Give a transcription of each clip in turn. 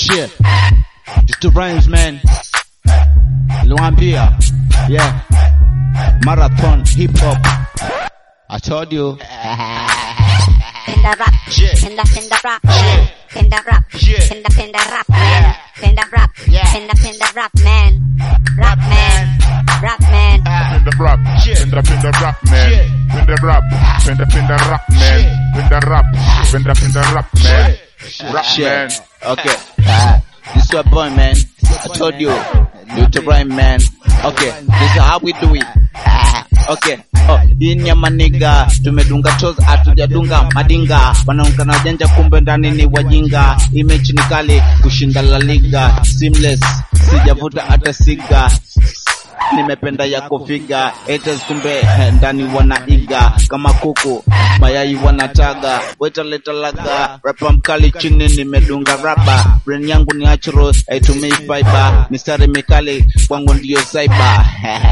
Shit. Just the rhymes, man. Luambia. Yeah. Marathon hip hop. I told you. In the rap, Shit. in the rap, Shit. in the rap, Shit. in the rap, man. In the rap, in the rap, man. Rap man, rap man. In the rap, Shit. in the rap, man. Shit. In the rap, in the rap, man. In the rap, in the rap, man. Rap Shit. man. Okay. This is your boy, man. I told you. Do the rhyme, man. Okay. This is how we do it. Okay. Oh, hii ni ya maniga. Tumedunga toes, hatujadunga madinga. Wanaungana janja kumbe ndani ni wajinga. Image ni kali kushinda La Liga. Seamless, sijavuta hata siga. Nimependa yako figa. Haters kumbe ndani wanaiga. Kama kuku, mayai wanataga. Weta leta laga. Rapa mkali chini nimedunga raba. Brain yangu ni natural, haitumii fiber. Mistari mikali kwangu ndio cyber.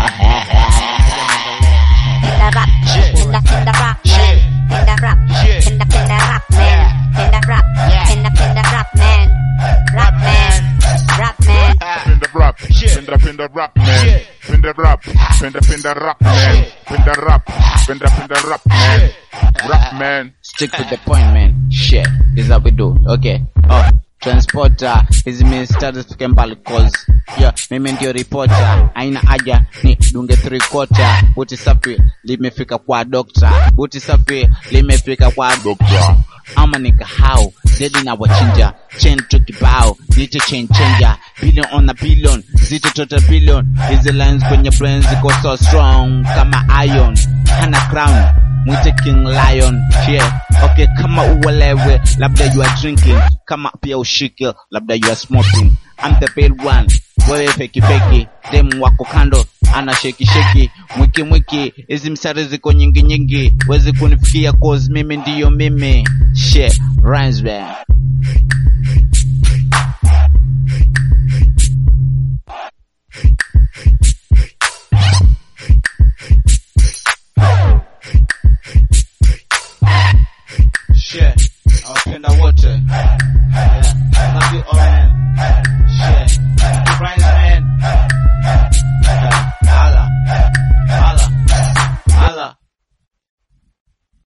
In the rap, in the rap, man. In the rap, in the rap, man. In the rap, in the rap, man. Rap man, rap man. In the rap, in the rap, man. In the rap, in the rap, man. In the rap, in the rap, man. Rap man. Stick to the point, man. Shit, this is how we do. Okay. Oh, transporter hizi mistari tukembali cause yeah, mimi ndio reporter. Aina haja ni dunge 3/4. Buti safi limefika kwa doctor. Buti safi limefika kwa doctor. Ama nikahau zedi na wachinja. Chain to kibao nite chain changer. Billion on a billion, zito total billion. Hizi lines kwenye brain ziko so strong kama iron. Hana crown, mwite King Lion. Yeah. Okay, kama uwelewe labda you are drinking. Kama pia ushike labda you are smoking. I'm the pale one, wewe feki feki. Dem wako kando ana sheki sheki. Mwiki mwiki, hizi msari ziko nyingi nyingi. Wezi kunifikia cause mimi ndiyo mimi. Shit, rhymes man.